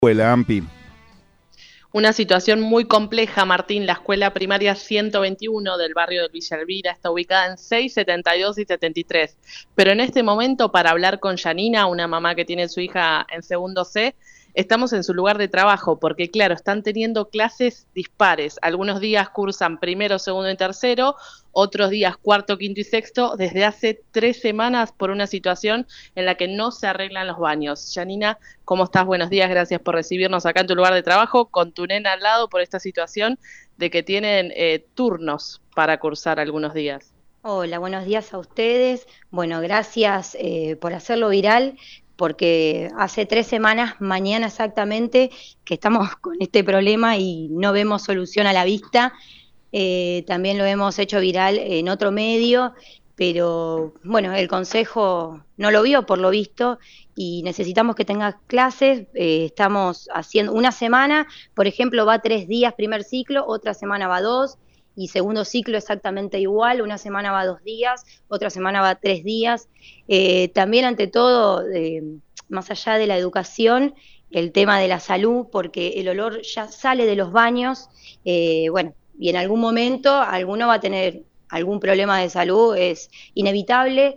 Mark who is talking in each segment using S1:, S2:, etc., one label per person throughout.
S1: Escuela, Ampi.
S2: Una situación muy compleja, Martín. La escuela primaria 121 del barrio de Villa Elvira está ubicada en 6, 72 y 73. Pero en este momento, para hablar con Yanina, una mamá que tiene su hija en segundo C, estamos en su lugar de trabajo porque, claro, están teniendo clases dispares. Algunos días cursan primero, segundo y tercero, otros días cuarto, quinto y sexto, desde hace 3 semanas por una situación en la que no se arreglan los baños. Yanina, ¿cómo estás? Buenos días, gracias por recibirnos acá en tu lugar de trabajo, con tu nena al lado por esta situación de que tienen turnos para cursar algunos días.
S3: Hola, buenos días a ustedes. Bueno, gracias por hacerlo viral, porque hace 3 semanas, mañana exactamente, que estamos con este problema y no vemos solución a la vista. También lo hemos hecho viral en otro medio, pero bueno, el consejo no lo vio por lo visto y necesitamos que tenga clases. Estamos haciendo una semana, por ejemplo, va 3 días primer ciclo, otra semana va 2, y segundo ciclo exactamente igual, una semana va 2 días, otra semana va 3 días. También ante todo, más allá de la educación, el tema de la salud, porque el olor ya sale de los baños. Bueno, y en algún momento alguno va a tener algún problema de salud, es inevitable.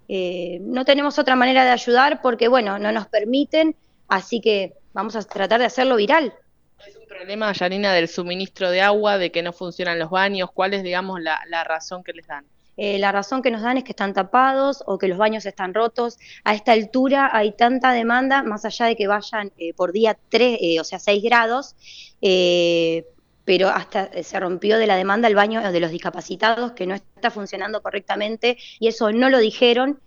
S3: No tenemos otra manera de ayudar porque, bueno, no nos permiten, así que vamos a tratar de hacerlo viral.
S2: Es un problema, Yanina, del suministro de agua, de que no funcionan los baños. ¿Cuál es, digamos, la razón que les dan?
S3: La razón que nos dan es que están tapados o que los baños están rotos. A esta altura hay tanta demanda, más allá de que vayan por día 3, o sea, 6 grados, eh, pero hasta se rompió de la demanda el baño de los discapacitados, que no está funcionando correctamente, y eso no lo dijeron.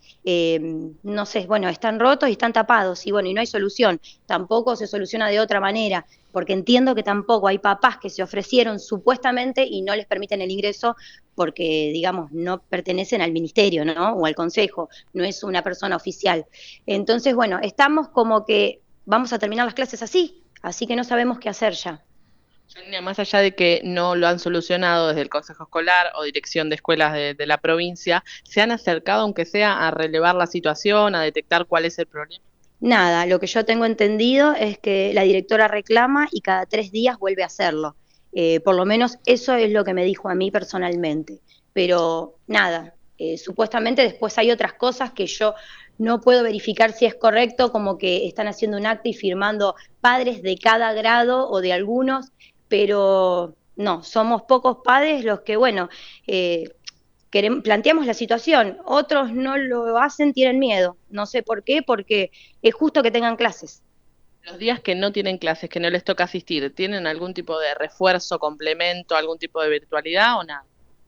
S3: No sé, bueno, están rotos y están tapados, y bueno, y no hay solución. Tampoco se soluciona de otra manera, porque entiendo que tampoco hay papás que se ofrecieron supuestamente y no les permiten el ingreso porque, digamos, no pertenecen al ministerio, ¿no? O al consejo, no es una persona oficial. Entonces, bueno, estamos como que vamos a terminar las clases así que no sabemos qué hacer ya.
S2: Yanina, más allá de que no lo han solucionado desde el Consejo Escolar o Dirección de Escuelas de la provincia, ¿se han acercado, aunque sea, a relevar la situación, a detectar cuál es el problema?
S3: Nada, lo que yo tengo entendido es que la directora reclama y cada 3 días vuelve a hacerlo. Por lo menos eso es lo que me dijo a mí personalmente. Pero nada, supuestamente después hay otras cosas que yo no puedo verificar si es correcto, como que están haciendo un acta y firmando padres de cada grado o de algunos, pero no, somos pocos padres los que, bueno, planteamos la situación, otros no lo hacen, tienen miedo, no sé por qué, porque es justo que tengan clases.
S2: Los días que no tienen clases, que no les toca asistir, ¿tienen algún tipo de refuerzo, complemento, algún tipo de virtualidad o nada?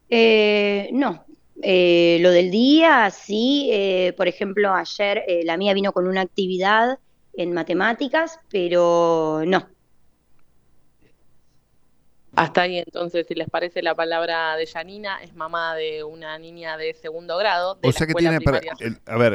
S3: No, lo del día, sí, por ejemplo, ayer la mía vino con una actividad en matemáticas, pero no.
S2: Hasta ahí entonces, si les parece la palabra de Yanina, es mamá de una niña de segundo grado
S1: O
S2: de la
S1: sea que
S2: escuela
S1: tiene para...
S2: primaria.
S1: a ver,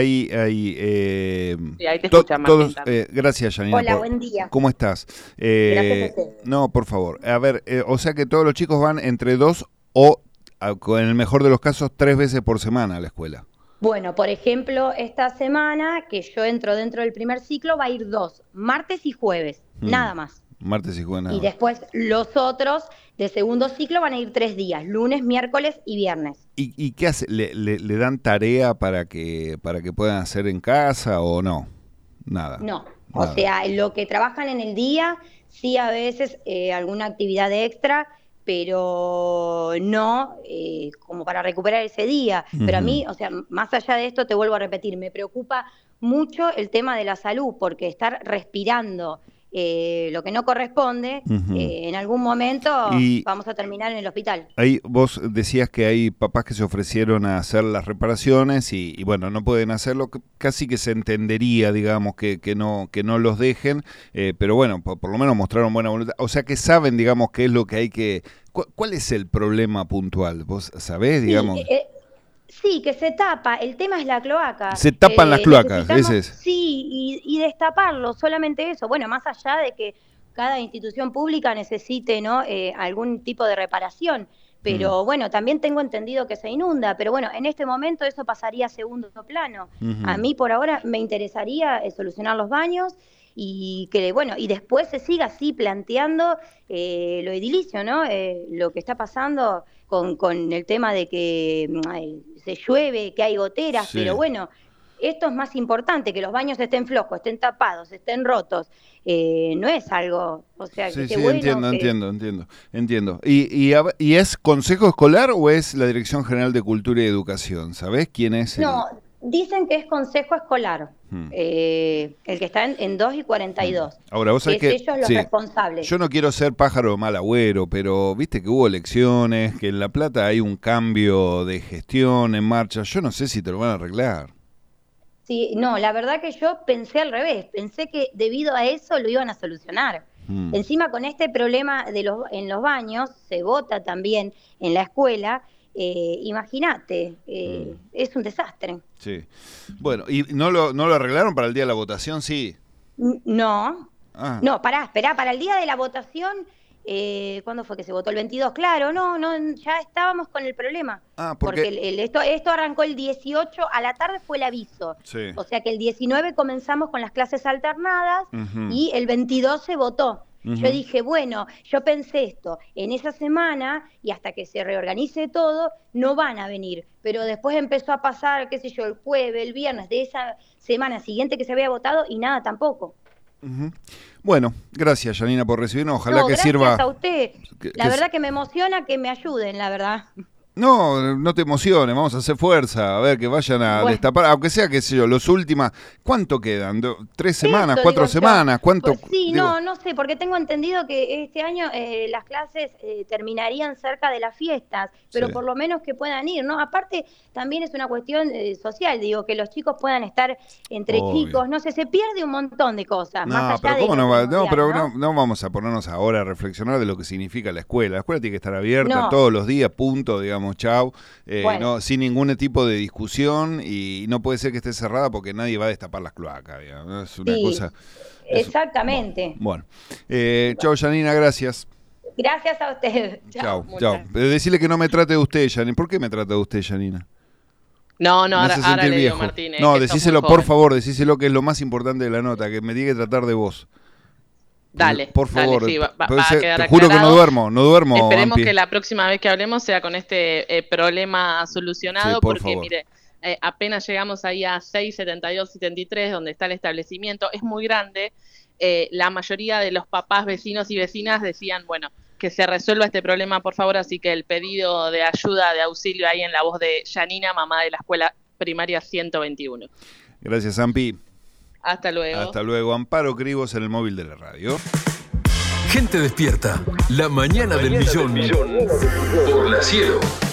S2: Sí, ahí te escucha Martín
S1: todos...
S2: también.
S1: gracias, Janina.
S3: Hola, buen día.
S1: ¿Cómo estás?
S3: Gracias a usted.
S1: No, por favor. A ver, o sea que todos los chicos van entre dos o, en el mejor de los casos, 3 veces por semana a la escuela.
S3: Bueno, por ejemplo, esta semana que yo entro dentro del primer ciclo va a ir 2, martes y jueves, nada más.
S1: Martes y jueves nada
S3: Y
S1: más.
S3: después los otros de segundo ciclo van a ir 3 días, lunes, miércoles y viernes.
S1: ¿Y qué hace? ¿Le dan tarea para que puedan hacer en casa o no? Nada.
S3: No, o
S1: Nada.
S3: sea, lo que trabajan en el día, sí a veces alguna actividad extra, pero no como para recuperar ese día. Pero a mí, o sea, más allá de esto, te vuelvo a repetir, me preocupa mucho el tema de la salud, porque estar respirando lo que no corresponde, en algún momento
S1: Y
S3: vamos a terminar en el hospital.
S1: ahí vos decías que hay papás que se ofrecieron a hacer las reparaciones y bueno, no pueden hacerlo, casi que se entendería, digamos, que no los dejen, pero bueno, por lo menos mostraron buena voluntad, o sea que saben, digamos, qué es lo que hay que... ¿Cuál es el problema puntual? ¿Vos sabés,
S3: Sí,
S1: digamos?
S3: sí, que se tapa. El tema es la cloaca.
S1: Se tapan las cloacas,
S3: Necesitamos,
S1: ese es.
S3: sí, y destaparlo, solamente eso. Bueno, más allá de que cada institución pública necesite, ¿no? Algún tipo de reparación. Pero bueno, también tengo entendido que se inunda, pero bueno, en este momento eso pasaría a segundo plano. A mí por ahora me interesaría solucionar los baños y que, bueno, y después se siga así planteando lo edilicio, ¿no? Lo que está pasando con el tema de que se llueve, que hay goteras,
S1: Sí.
S3: pero bueno, esto es más importante, que los baños estén flojos, estén tapados, estén rotos. No es algo, o sea,
S1: Sí,
S3: que
S1: sí,
S3: bueno,
S1: entiendo. ¿Y es Consejo Escolar o es la Dirección General de Cultura y Educación? ¿Sabés quién es el...?
S3: No, dicen que es consejo escolar, el que está en 2 y 42.
S1: Ahora, vos sabés
S3: que
S1: que
S3: es ellos los
S1: sí,
S3: responsables.
S1: yo no quiero ser pájaro mal agüero, pero viste que hubo elecciones, que en La Plata hay un cambio de gestión en marcha. Yo no sé si te lo van a arreglar.
S3: Sí, no, la verdad que yo pensé al revés, pensé que debido a eso lo iban a solucionar. Encima con este problema en los baños, se vota también en la escuela, imagínate, es un desastre.
S1: Sí. Bueno, ¿y no lo arreglaron para el día de la votación? Sí.
S3: No,
S1: Ah.
S3: no, esperá, para el día de la votación, ¿cuándo fue que se votó? El 22, claro, no, ya estábamos con el problema.
S1: Ah, porque
S3: esto arrancó el 18, a la tarde fue el aviso.
S1: Sí.
S3: O sea que el 19 comenzamos con las clases alternadas
S1: Ujú.
S3: y el 22 se votó.
S1: Ujú.
S3: Yo dije, bueno, yo pensé esto, en esa semana y hasta que se reorganice todo, no van a venir. Pero después empezó a pasar, qué sé yo, el jueves, el viernes de esa semana siguiente que se había votado y nada tampoco.
S1: Ujú. Bueno, gracias, Janina, por recibirnos. Ojalá
S3: No,
S1: que
S3: gracias
S1: sirva.
S3: a usted.
S1: que
S3: La verdad que me emociona que me ayuden, la verdad.
S1: No, no te emociones, vamos a hacer fuerza, a ver, que vayan a
S3: Bueno.
S1: destapar, aunque sea, qué sé yo, los últimos, ¿cuánto quedan? ¿3 semanas?
S3: Eso
S1: 4
S3: digo yo.
S1: semanas? ¿Cuánto?
S3: Pues sí,
S1: digo,
S3: no sé, porque tengo entendido que este año las clases terminarían cerca de las fiestas, pero
S1: Sí.
S3: por lo menos que puedan ir, ¿no? Aparte, también es una cuestión social, digo, que los chicos puedan estar entre
S1: Obvio.
S3: chicos, no sé, se pierde un montón de cosas,
S1: No,
S3: más allá
S1: pero
S3: de
S1: ¿cómo
S3: lo
S1: no va? No,
S3: primordial,
S1: pero
S3: ¿no?
S1: no vamos a ponernos ahora a reflexionar de lo que significa la escuela. La escuela tiene que estar abierta
S3: No.
S1: todos los días, punto, digamos, chau.
S3: Bueno.
S1: No, sin ningún tipo de discusión y no puede ser que esté cerrada porque nadie va a destapar las cloacas, digamos, ¿no? Es una
S3: Sí,
S1: cosa...
S3: exactamente.
S1: Bueno, chau, Janina, gracias.
S3: Gracias a usted.
S1: Chau,
S3: Muchas
S1: chau.
S3: gracias.
S1: Decirle que no me trate de usted, Janina. ¿Por qué me trata de usted, Janina?
S2: No,
S1: Me
S2: ahora,
S1: hace
S2: ahora
S1: sentir
S2: le digo,
S1: viejo.
S2: Martín.
S1: No,
S2: que sos muy
S1: decíselo, por
S2: joven.
S1: favor, decíselo que es lo más importante de la nota, que me tiene que tratar de vos.
S2: Dale,
S1: Por favor,
S2: dale, sí, va
S1: puede
S2: a
S1: ser,
S2: quedar
S1: te juro que
S2: aclarado.
S1: no duermo,
S2: Esperemos
S1: Ampi.
S2: que la próxima vez que hablemos sea con este problema solucionado,
S1: Sí, por
S2: porque
S1: favor.
S2: mire, apenas llegamos ahí a 672-73, donde está el establecimiento, es muy grande. La mayoría de los papás, vecinos y vecinas decían, bueno, que se resuelva este problema, por favor, así que el pedido de ayuda, de auxilio ahí en la voz de Janina, mamá de la escuela primaria 121.
S1: Gracias, Ampi.
S2: Hasta luego.
S1: Hasta luego. Amparo Cribos en el móvil de la radio.
S4: Gente despierta. La mañana del millón. Por la Cielo.